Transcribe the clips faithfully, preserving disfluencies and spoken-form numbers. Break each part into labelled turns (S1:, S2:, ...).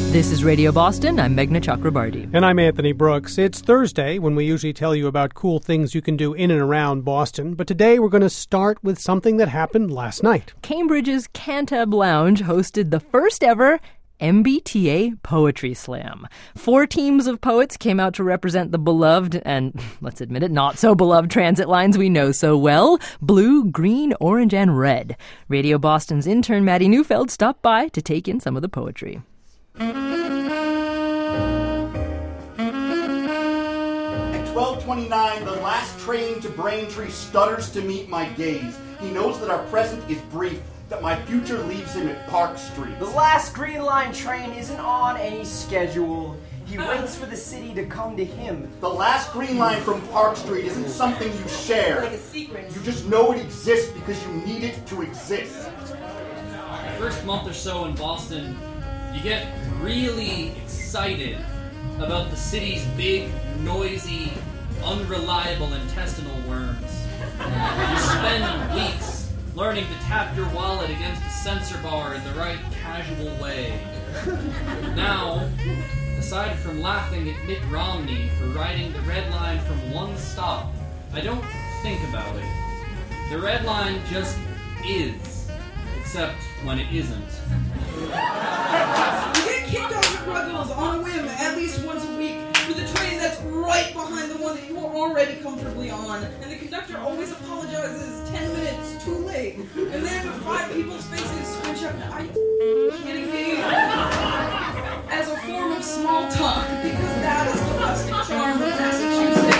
S1: This is Radio Boston. I'm Meghna Chakrabarti.
S2: And I'm Anthony Brooks. It's Thursday when we usually tell you about cool things you can do in and around Boston. But today we're going to start with something that happened last night.
S1: Cambridge's Cantab Lounge hosted the first ever M B T A Poetry Slam. Four teams of poets came out to represent the beloved and, let's admit it, not so beloved transit lines we know so well: blue, green, orange, and red. Radio Boston's intern Maddie Neufeld stopped by to take in some of the poetry.
S3: At twelve twenty-nine, the last train to Braintree stutters to meet my gaze. He knows that our present is brief, that my future leaves him at Park Street.
S4: The last Green Line train isn't on any schedule. He waits for the city to come to him.
S3: The last Green Line from Park Street isn't something you share.
S5: Like a secret.
S3: You just know it exists because you need it to exist.
S6: The first month or so in Boston, you get really excited about the city's big, noisy, unreliable intestinal worms. You spend weeks learning to tap your wallet against the censor bar in the right casual way. Now, aside from laughing at Mitt Romney for riding the red line from one stop, I don't think about it. The red line just is, except when it isn't.
S5: You get kicked off at Ruggles on a whim at least once a week with a train that's right behind the one that you are already comfortably on, and the conductor always apologizes ten minutes too late. And then five people's faces switch up. Are you kidding me? As a form of small talk, because that is the rustic charm of Massachusetts.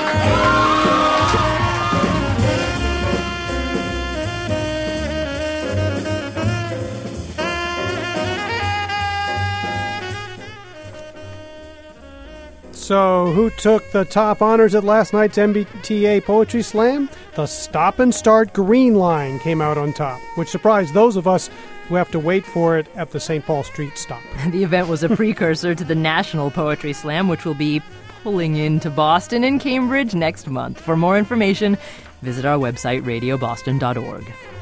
S2: So, who took the top honors at last night's M B T A Poetry Slam? The Stop and Start Green Line came out on top, which surprised those of us who have to wait for it at the Saint Paul Street stop.
S1: The event was a precursor to the National Poetry Slam, which will be pulling into Boston and Cambridge next month. For more information, visit our website, radio boston dot org.